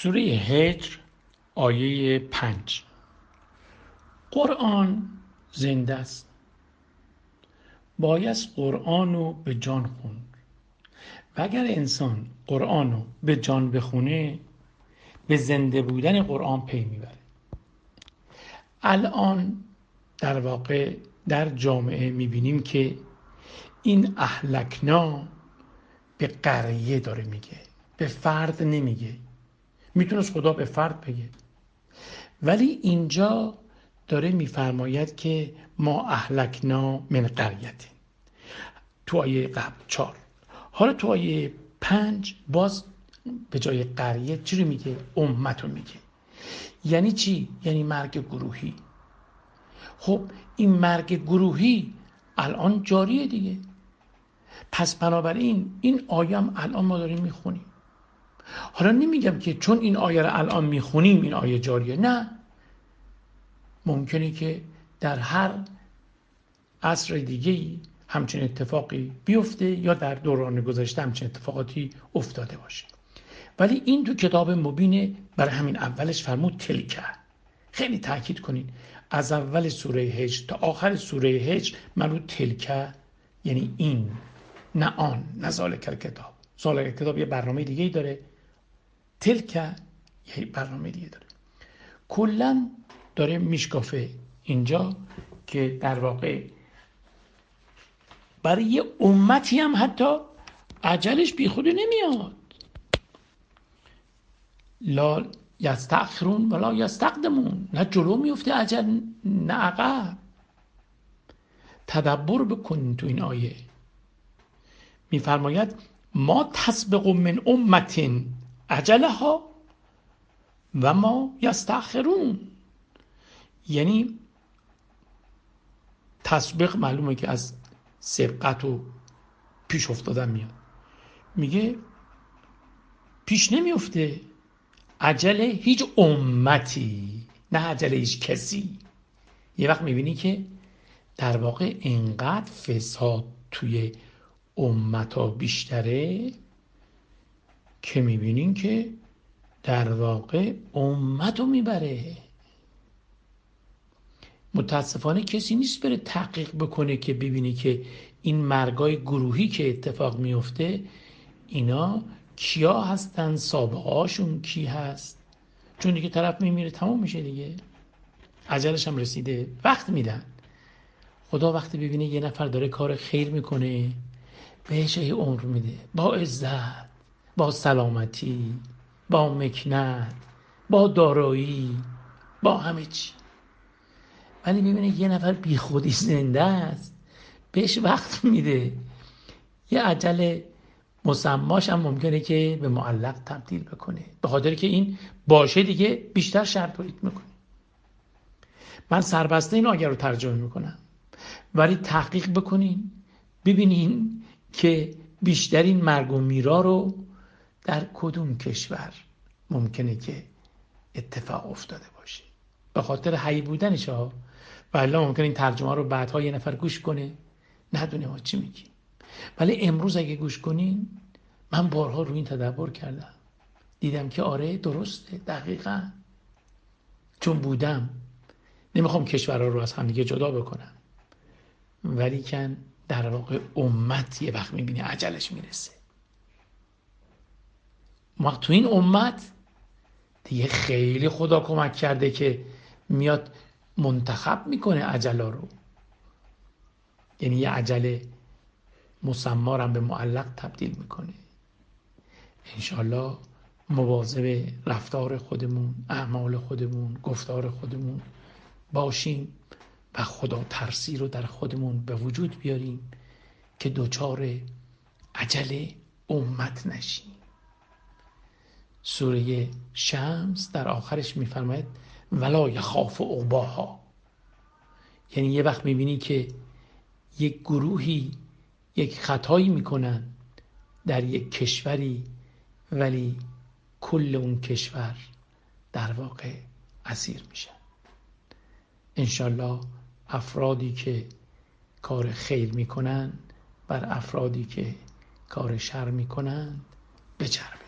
سوره هجر آیه 5. قرآن زنده است، بایست قرآن رو به جان خون و اگر انسان قرآن رو به جان بخونه به زنده بودن قرآن پی میبره. الان در واقع در جامعه میبینیم که این اهلکنا به قریه داره میگه، به فرد نمیگه. میتونست خدا به فرد بگه، ولی اینجا داره میفرماید که ما اهلکنا من قریتین تو آیه قبل 4. حالا تو آیه 5 باز به جای قریه چی رو میگه؟ امت رو میگه. یعنی چی؟ یعنی مرگ گروهی. خب این مرگ گروهی الان جاریه دیگه. پس بنابراین این آیه هم الان ما داریم میخونیم. حالا نمیگم که چون این آیه رو الان میخونیم این آیه جاریه، نه، ممکنه که در هر عصر دیگه‌ای همچین اتفاقی بیفته یا در دوران گذشته همچین اتفاقاتی افتاده باشه. ولی این تو کتاب مبینه. برای همین اولش فرمود تلکه. خیلی تاکید کنین از اول سوره هجر تا آخر سوره هجر مربوط تلکه یعنی این، نه آن، نه ذالک الکتاب. ذالک الکتاب یه برنامه دیگه‌ای داره، تلکه یه برنامه دیگه داره. کلاً داره میشکافه اینجا که در واقع برای یه امتی هم حتی عجلش بی خود نمیاد. لا یستأخرون ولا یستقدمون، نه جلو میفته عجل نه عقب. تدبر بکنین تو این آیه. میفرماید ما تسبق من امت عجلها و ما یستأخرون. یعنی تسبق معلومه که از سبقت و پیش افتادن میاد. میگه پیش نمیفته عجله هیچ امتی، نه عجله هیچ کسی. یه وقت میبینی که در واقع اینقدر فساد توی امتا بیشتره که میبینین که در واقع امتو میبره. متاسفانه کسی نیست بره تحقیق بکنه که ببینی که این مرگای گروهی که اتفاق میفته اینا کیا هستن، سابقه هاشون کی هست. چون دیگه طرف میمیره تمام میشه دیگه، عجلش هم رسیده، وقت میدن. خدا وقتی ببینه یه نفر داره کار خیر میکنه بهش یه عمر میده، با عزت، با سلامتی، با مکنت، با دارایی، با همه چی. ولی میبینه یه نفر بی خودی زنده است بهش وقت میده. یه عجل مسماش هم ممکنه که به معلق تبدیل بکنه، به خاطر که این باشه دیگه بیشتر شر تولید میکنه. من سربسته این آیه رو ترجمه میکنم، ولی تحقیق بکنین ببینین که بیشترین مرگ و میرا رو در کدوم کشور ممکنه که اتفاق افتاده باشه. به خاطر حی بودنش ها. ولی ممکنه این ترجمه رو بعدها یه نفر گوش کنه ندونه ما چی میگیم. ولی امروز اگه گوش کنین، من بارها روی این تدبر کردم، دیدم که آره درسته، دقیقاً. چون بودم، نمیخوام کشورها رو از همدیگه جدا بکنم، ولی کن در واقع امت یه وقت میبینی عجلش میرسه. ما تو این امت دیگه خیلی خدا کمک کرده که میاد منتخب میکنه عجلا رو. یعنی یه عجله مسمارم به معلق تبدیل میکنه. انشالله مواظب رفتار خودمون، اعمال خودمون، گفتار خودمون باشیم و خدا ترسی رو در خودمون به وجود بیاریم که دوچار عجله امت نشیم. سوره شمس در آخرش میفرماید ولا یخاف عقباها. یعنی یه وقت میبینی که یک گروهی یک خطایی میکنن در یک کشوری، ولی کل اون کشور در واقع اسیر میشن. انشالله افرادی که کار خیر میکنن بر افرادی که کار شر میکنن بچربن.